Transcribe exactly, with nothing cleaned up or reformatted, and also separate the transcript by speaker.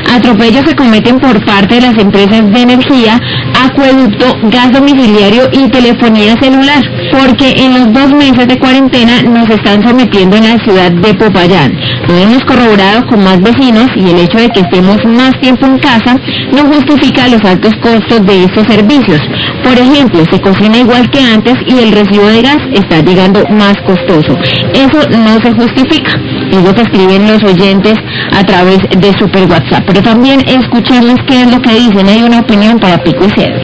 Speaker 1: Atropellos se cometen por parte de las empresas de energía, acueducto, gas domiciliario y telefonía celular, porque en los dos meses de cuarentena nos están sometiendo en la ciudad de Popayán. Lo hemos corroborado con más vecinos y el hecho de que estemos más tiempo en casa no justifica los altos costos de estos servicios. Por ejemplo, se cocina igual que antes y el recibo de gas está llegando más costoso. Eso no se justifica. Y lo que escriben los oyentes a través de Super WhatsApp. Pero también escuchemos qué es lo que dicen. Hay una opinión para Pico y Cédula.